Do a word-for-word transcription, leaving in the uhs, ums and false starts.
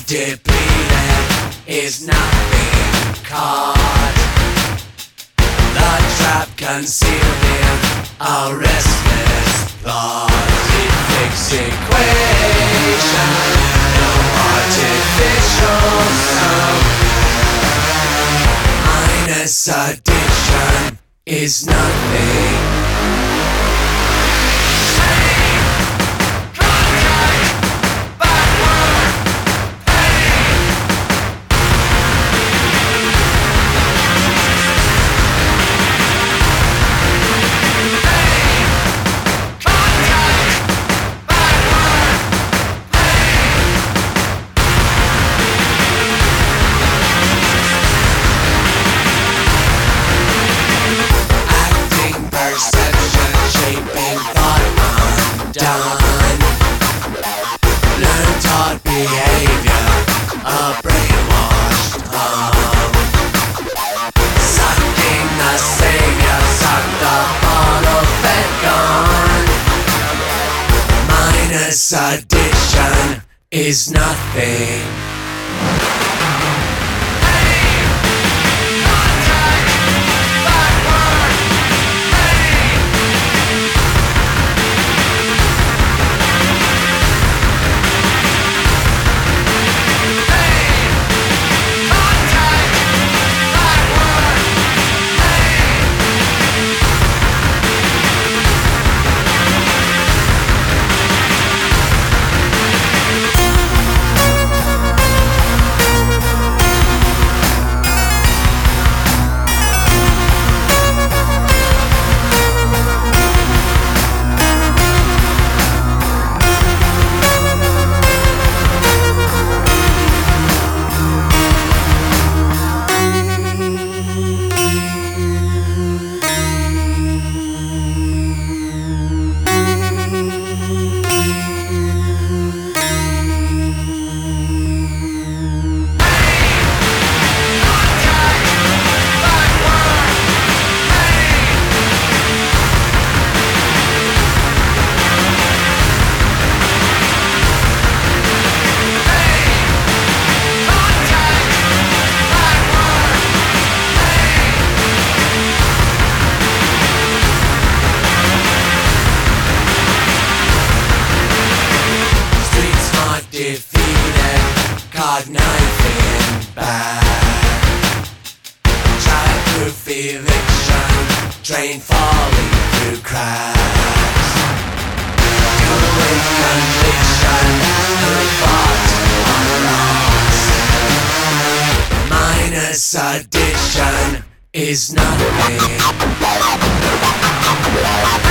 depleted is nothing caught. The trap concealed in a restless plot. It fixed equation, no artificial sum. Minus addition is nothing. Learn taught behavior, a brainwashed hum. Sucking the savior, suck the bottle fed gone. Minus addition is nothing. Defeated, caught knife in back. Childproof eviction, train falling through cracks. Good conviction, who fought on loss. Minus addition is nothing.